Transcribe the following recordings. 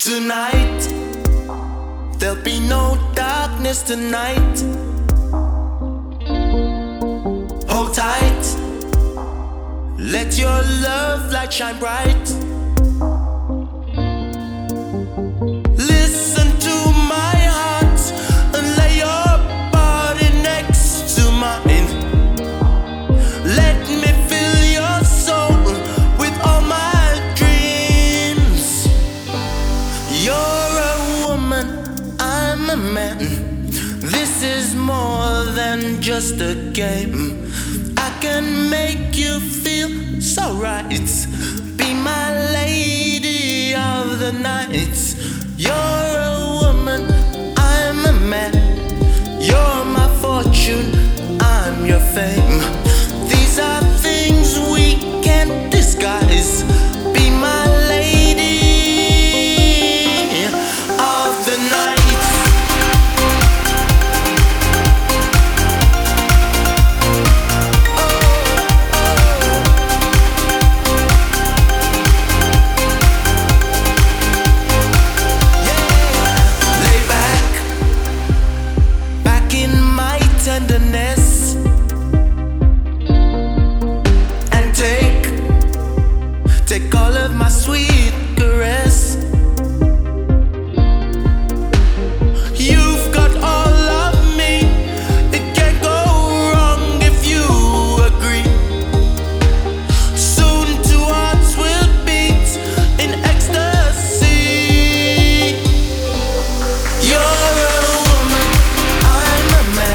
Tonight, there'll be no darkness tonight. Hold tight, let your love light shine bright. Listen to my heart and lay your body next to mine. Let me fill your soul with all my dreams. You're a woman, I'm a man. This is more than just a game. I can make you feel so right. Be my lady of the night. You're a woman, I'm a man. You're my fortune, I'm your fame. These are things we can't disguise. Be my lady of the night. Tenderness and take all of my sweet caress. You've got all of me, it can't go wrong if you agree. Soon two hearts will beat in ecstasy. You're a woman, I'm a man.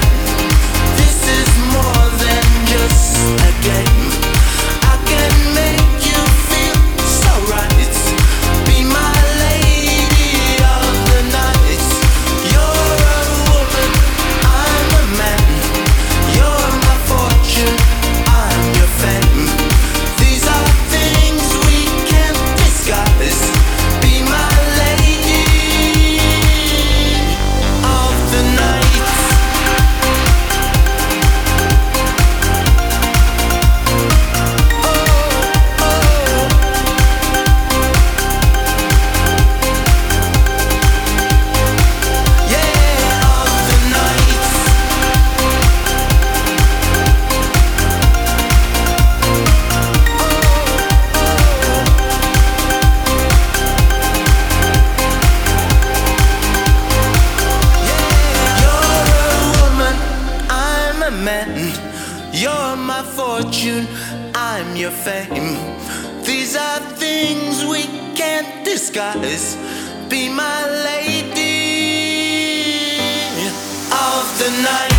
You're my fortune, I'm your fame. These are things we can't disguise. Be my lady of the night.